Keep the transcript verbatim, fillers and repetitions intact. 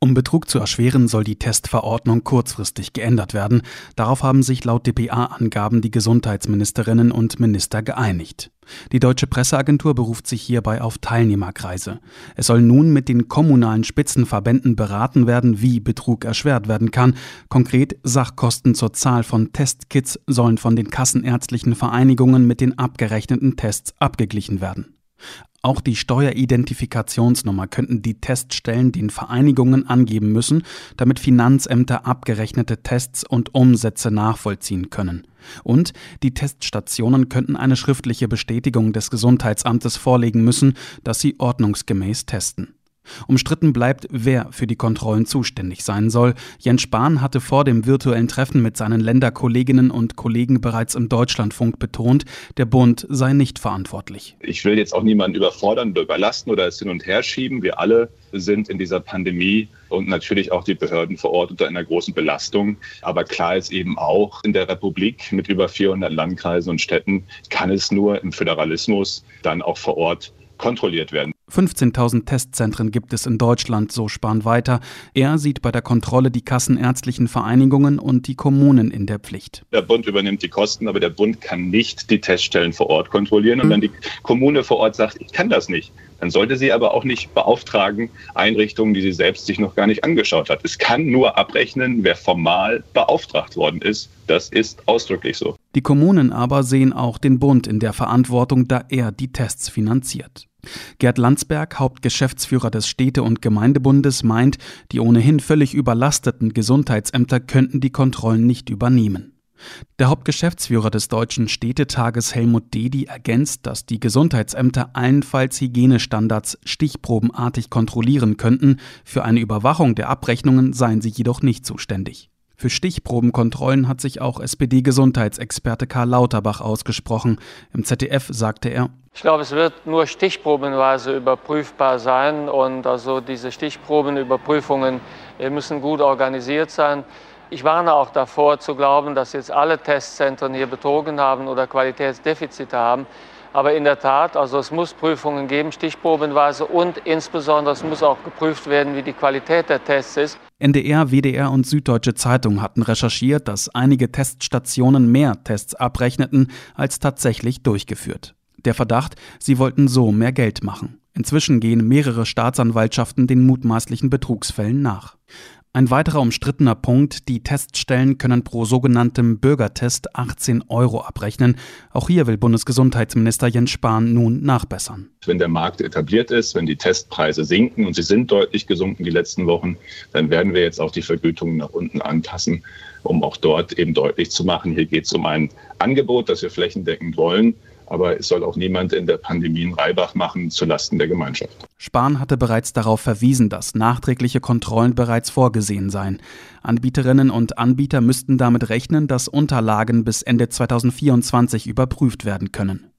Um Betrug zu erschweren, soll die Testverordnung kurzfristig geändert werden. Darauf haben sich laut D P A-Angaben die Gesundheitsministerinnen und Minister geeinigt. Die Deutsche Presseagentur beruft sich hierbei auf Teilnehmerkreise. Es soll nun mit den kommunalen Spitzenverbänden beraten werden, wie Betrug erschwert werden kann. Konkret, Sachkosten zur Zahl von Testkits sollen von den kassenärztlichen Vereinigungen mit den abgerechneten Tests abgeglichen werden. Auch die Steueridentifikationsnummer könnten die Teststellen den Vereinigungen angeben müssen, damit Finanzämter abgerechnete Tests und Umsätze nachvollziehen können. Und die Teststationen könnten eine schriftliche Bestätigung des Gesundheitsamtes vorlegen müssen, dass sie ordnungsgemäß testen. Umstritten bleibt, wer für die Kontrollen zuständig sein soll. Jens Spahn hatte vor dem virtuellen Treffen mit seinen Länderkolleginnen und Kollegen bereits im Deutschlandfunk betont, der Bund sei nicht verantwortlich. Ich will jetzt auch niemanden überfordern oder überlasten oder es hin und her schieben. Wir alle sind in dieser Pandemie und natürlich auch die Behörden vor Ort unter einer großen Belastung. Aber klar ist eben auch, in der Republik mit über vierhundert Landkreisen und Städten kann es nur im Föderalismus dann auch vor Ort kontrolliert werden. fünfzehntausend Testzentren gibt es in Deutschland, so Spahn weiter. Er sieht bei der Kontrolle die kassenärztlichen Vereinigungen und die Kommunen in der Pflicht. Der Bund übernimmt die Kosten, aber der Bund kann nicht die Teststellen vor Ort kontrollieren. Und wenn die Kommune vor Ort sagt, ich kann das nicht, dann sollte sie aber auch nicht beauftragen, Einrichtungen, die sie selbst sich noch gar nicht angeschaut hat. Es kann nur abrechnen, wer formal beauftragt worden ist. Das ist ausdrücklich so. Die Kommunen aber sehen auch den Bund in der Verantwortung, da er die Tests finanziert. Gerd Landsberg, Hauptgeschäftsführer des Städte- und Gemeindebundes, meint, die ohnehin völlig überlasteten Gesundheitsämter könnten die Kontrollen nicht übernehmen. Der Hauptgeschäftsführer des Deutschen Städtetages Helmut Dedi ergänzt, dass die Gesundheitsämter allenfalls Hygienestandards stichprobenartig kontrollieren könnten. Für eine Überwachung der Abrechnungen seien sie jedoch nicht zuständig. Für Stichprobenkontrollen hat sich auch S P D-Gesundheitsexperte Karl Lauterbach ausgesprochen. Im Z D F sagte er: Ich glaube, es wird nur stichprobenweise überprüfbar sein und also diese Stichprobenüberprüfungen müssen gut organisiert sein. Ich warne auch davor zu glauben, dass jetzt alle Testzentren hier betrogen haben oder Qualitätsdefizite haben. Aber in der Tat, also es muss Prüfungen geben, stichprobenweise, und insbesondere es muss auch geprüft werden, wie die Qualität der Tests ist. N D R, W D R und Süddeutsche Zeitung hatten recherchiert, dass einige Teststationen mehr Tests abrechneten, als tatsächlich durchgeführt. Der Verdacht, sie wollten so mehr Geld machen. Inzwischen gehen mehrere Staatsanwaltschaften den mutmaßlichen Betrugsfällen nach. Ein weiterer umstrittener Punkt: Die Teststellen können pro sogenanntem Bürgertest achtzehn Euro abrechnen. Auch hier will Bundesgesundheitsminister Jens Spahn nun nachbessern. Wenn der Markt etabliert ist, wenn die Testpreise sinken, und sie sind deutlich gesunken die letzten Wochen, dann werden wir jetzt auch die Vergütungen nach unten anpassen, um auch dort eben deutlich zu machen, hier geht es um ein Angebot, das wir flächendeckend wollen. Aber es soll auch niemand in der Pandemie einen Reibach machen zulasten der Gemeinschaft. Spahn hatte bereits darauf verwiesen, dass nachträgliche Kontrollen bereits vorgesehen seien. Anbieterinnen und Anbieter müssten damit rechnen, dass Unterlagen bis Ende zweitausendvierundzwanzig überprüft werden können.